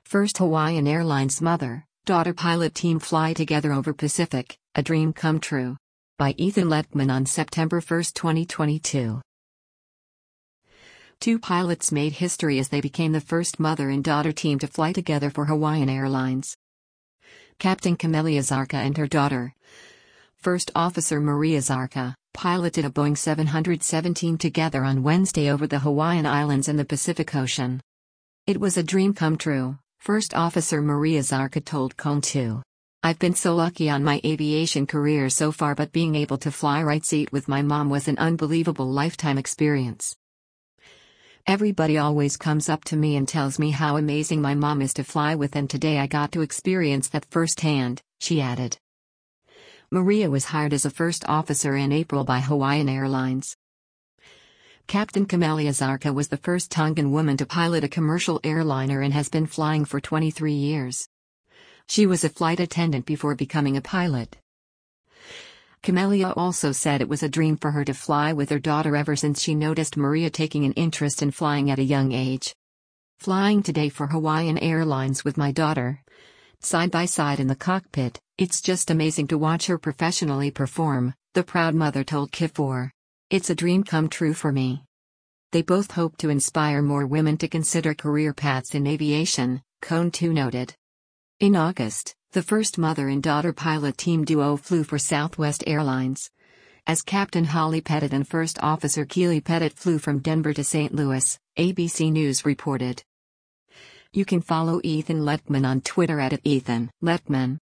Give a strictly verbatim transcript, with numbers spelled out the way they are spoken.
First Hawaiian Airlines mother-daughter pilot team fly together over Pacific, a dream come true. By Ethan Lettman on September first, twenty twenty-two. Two pilots made history as they became the first mother and daughter team to fly together for Hawaiian Airlines. Captain Camelia Zarka and her daughter, First Officer Maria Zarka, piloted a Boeing seven seventeen together on Wednesday over the Hawaiian Islands and the Pacific Ocean. It was a dream come true, First Officer Maria Zarka told Cone two. I've been so lucky on my aviation career so far, but being able to fly right seat with my mom was an unbelievable lifetime experience. Everybody always comes up to me and tells me how amazing my mom is to fly with, and today I got to experience that firsthand, she added. Maria was hired as a first officer in April by Hawaiian Airlines. Captain Camelia Zarka was the first Tongan woman to pilot a commercial airliner and has been flying for twenty-three years. She was a flight attendant before becoming a pilot. Camelia also said it was a dream for her to fly with her daughter ever since she noticed Maria taking an interest in flying at a young age. Flying today for Hawaiian Airlines with my daughter, side by side in the cockpit, it's just amazing to watch her professionally perform, the proud mother told K four. It's a dream come true for me. They both hope to inspire more women to consider career paths in aviation, Cone two noted. In August, the first mother and daughter pilot team duo flew for Southwest Airlines. As Captain Holly Pettit and First Officer Keely Pettit flew from Denver to Saint Louis, A B C News reported. You can follow Ethan Lettman on Twitter at Ethan Lettman.